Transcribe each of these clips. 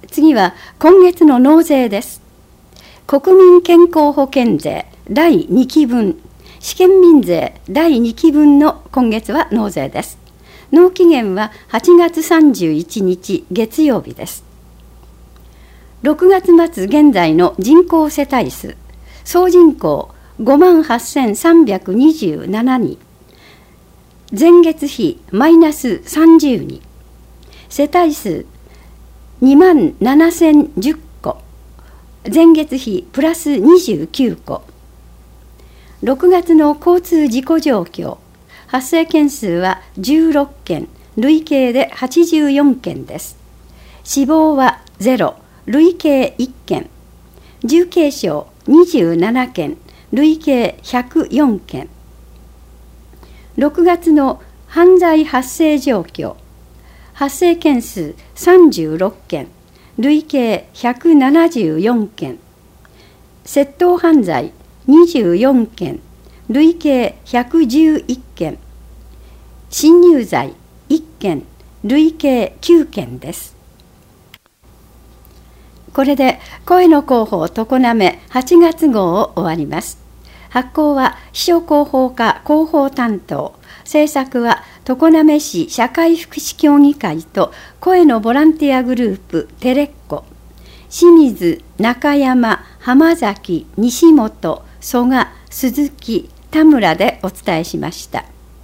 次は今月の納税です。国民健康保険税第2期分、試験民税第2期分の今月は納税です。納期限は8月31日月曜日です。6月末現在の人口世帯数、総人口58,327人、前月比マイナス30人、世帯数27,010戸、前月比プラス29戸。6月の交通事故状況、発生件数は16件、累計で84件です。死亡は0、累計1件、重軽傷27件、累計104件。6月の犯罪発生状況、発生件数36件、累計174件、窃盗犯罪24件、累計111件、侵入罪1件、累計9件です。これで声の広報常滑8月号を終わります。発行は秘書広報課広報担当、制作は常滑市社会福祉協議会と声のボランティアグループテレッコ、清水、中山、浜崎、西本、蘇我、鈴木、田村でお伝えしました。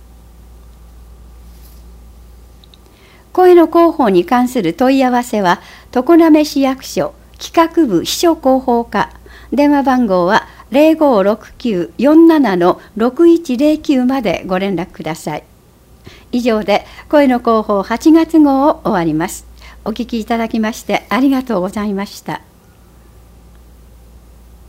声の広報に関する問い合わせは常滑市役所企画部秘書広報課、電話番号は0569-47-6109までご連絡ください。以上で声の広報8月号を終わります。お聞きいただきましてありがとうございました。